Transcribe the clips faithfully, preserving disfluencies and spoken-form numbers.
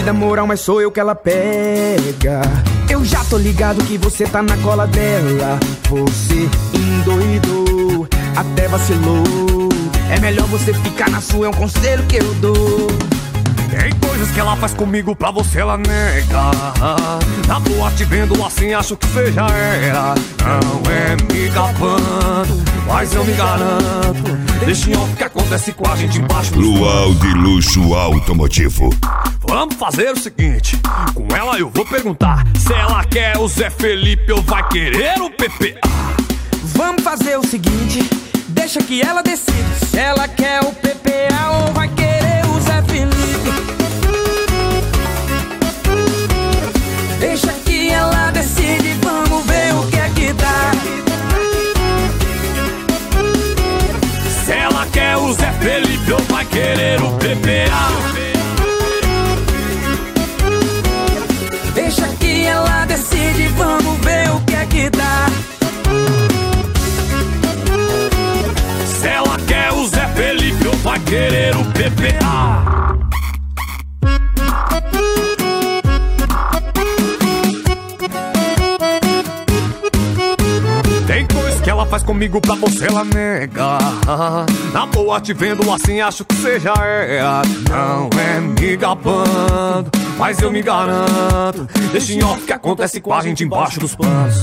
te dá moral, mas sou eu que ela pega. Eu já tô ligado que você tá na cola dela. Você endoidou, até vacilou. É melhor você ficar na sua, é um conselho que eu dou. Tem coisas que ela faz comigo, pra você ela nega. Na boa te vendo assim, acho que você já era. Não é me gabando, mas eu me garanto. Deixa em off o que acontece com a gente embaixo dos Luau de Luxo Automotivo. Vamos fazer o seguinte, com ela eu vou perguntar se ela quer o Zé Felipe ou vai querer o P P A. Vamos fazer o seguinte, deixa que ela decide se ela quer o P P A ou vai querer o Zé Felipe. Deixa que ela decide, vamos ver o que é que dá. Se ela quer o Zé Felipe ou vai querer o P P A. Deixa que ela decide, vamos ver o que é que dá. Se ela quer o Zé Felipe ou vai querer o P P A. Tem coisa que ela faz comigo, pra você ela nega. Na boa te vendo assim, acho que você já era. Não é me gabando, mas eu me garanto. Deixa em off o que acontece com a gente embaixo dos panos.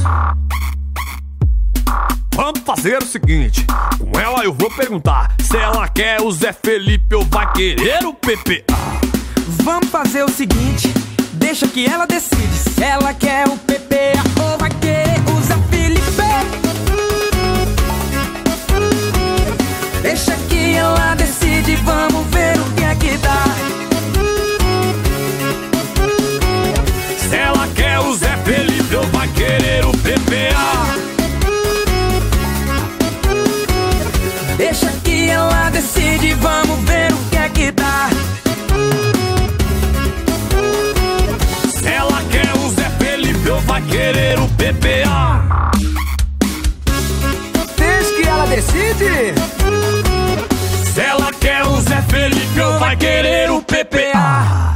Vamos fazer o seguinte, com ela eu vou perguntar se ela quer o Zé Felipe ou vai querer o P P A. Vamos fazer o seguinte, deixa que ela decide se ela quer o P P A ou vai querer o Zé Felipe. Deixa que ela decide, vamos ver o que é que dá. Se ela quer o Zé Felipe ou vai querer o P P A. Deixa que ela decide, vamos ver o que é que dá. Se ela quer o Zé Felipe ou vai querer o P P A. Deixa que ela decide. Se ela quer o Zé Felipe ou vai querer o P P A.